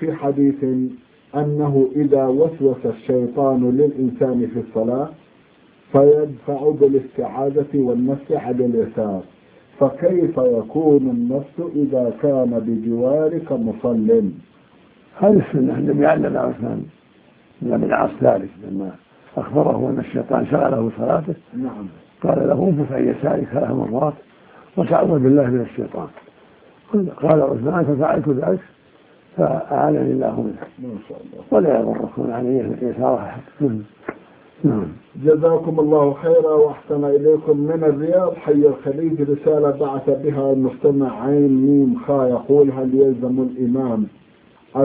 في حديث أنه إذا وسوس الشيطان للإنسان في الصلاة فيدفع بالاستعاذة والنفس على اليسار، فكيف يكون النفس إذا كان بجوارك مصل؟ هذه السنة النبي علم عثمان بن العاص ذلك لما أخبره أن الشيطان شغله صلاته. نعم. قال له انفث عن يسارك 3 مرات وتعوذ بالله من الشيطان. قال عثمان ففعلت ذلك فأعانني الله منه. ما شاء الله. ولا يضركم عن يسارها. نعم. جزاكم الله خيرا وأحسن إليكم. من الرياض حي الخليج رسالة بعث بها المستمع عين ميم خا يقول: هل يلزم الإمام